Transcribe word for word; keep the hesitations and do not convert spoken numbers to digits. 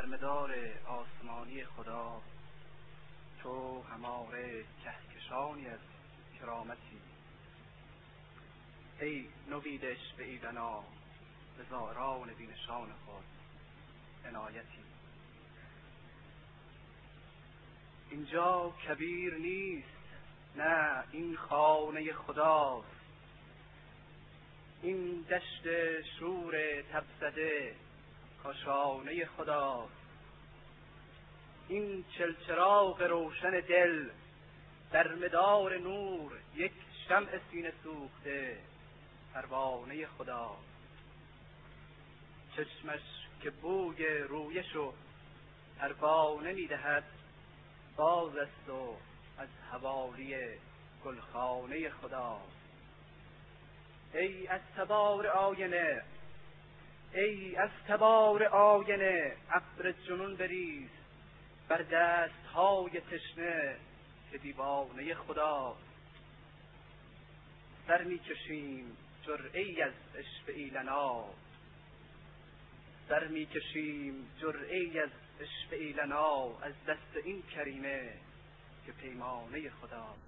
مدار آسمانی خدا، تو هماره کهکشانی از کرامتی. ای نویدش به ایدنا به زاران بینشان خود عنایتی. اینجا کبیر نیست، نه این خانه خداست. این دشت شور تبزده کاشانه خداست. این چلچراغ روشن دل در مدار نور، یک شمع سینه سوخته پروانه خداست. چشمش که بوی رویش و پروانه میدهد، باز است و از حوالی گلخانه خداست. ای از تبار آینه، ای از تبار آینه، ابر جنون بریز بر دستهای تشنه که دیوانه خداست. سر میکشیم جرعه‌ای از عشوه لنا، سر میکشیم جرعه‌ای از عشوه لنا، از دست این کریمه که پیمانه خداست.